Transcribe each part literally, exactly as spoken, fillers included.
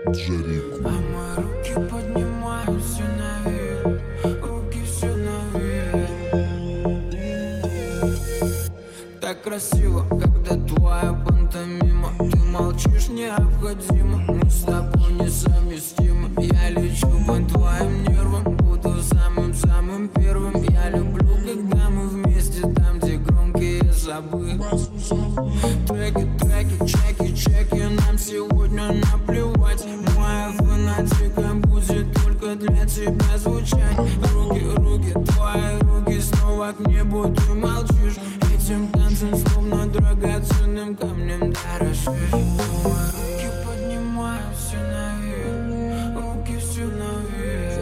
Джарику. А мои руки поднимаю все наверх, руки все наверх. Так красиво, когда твоя пантомима. Ты молчишь, необходимо, мы с тобой несовместимы. Я лечу по твоим нервам, буду самым-самым первым. Я люблю, когда мы вместе, там, где громкие забы. Треки, треки, чеки, чеки, нам сегодня наплевать. Моя фанатика будет только для тебя звучать. Руки, руки, твои руки, снова к небу ты молчишь. Этим танцем словно драгоценным камнем дорожишь. Мои руки поднимаю все наверх, руки все наверх.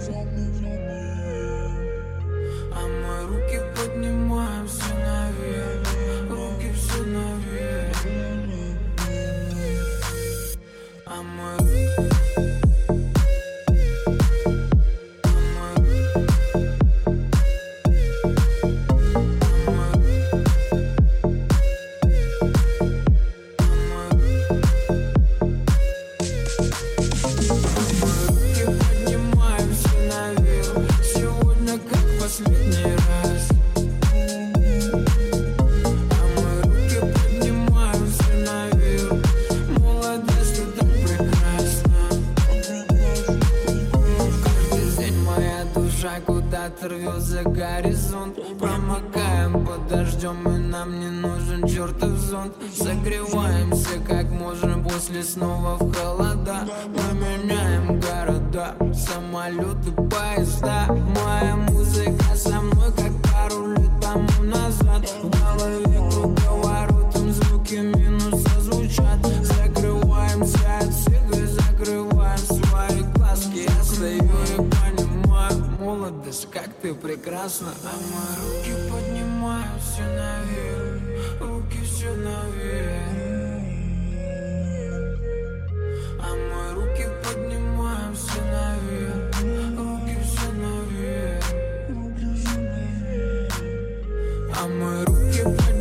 А мои руки поднимаю все наверх, руки все наверх. А мои последний раз. А мои руки поднимаю все наверх. Молодость, ты так прекрасна. Каждый день моя душа куда-то рвет за горизонт. Промокаем под дождем, и нам не нужен чертов зонт. Согреваемся как можем после снова в холода. Мы меняем города, самолеты, поезда. Моя музыка со мной как пару лет тому назад. В голове круговоротом звуки минуса звучат. Закрываемся от всех и закрываем свои глазки. Я стою и понимаю, молодость, как ты прекрасна. А мои руки поднимаю все наверх, руки все наверх. А мои руки поднимаю все наверх, руки все наверх. А мои руки поднимаю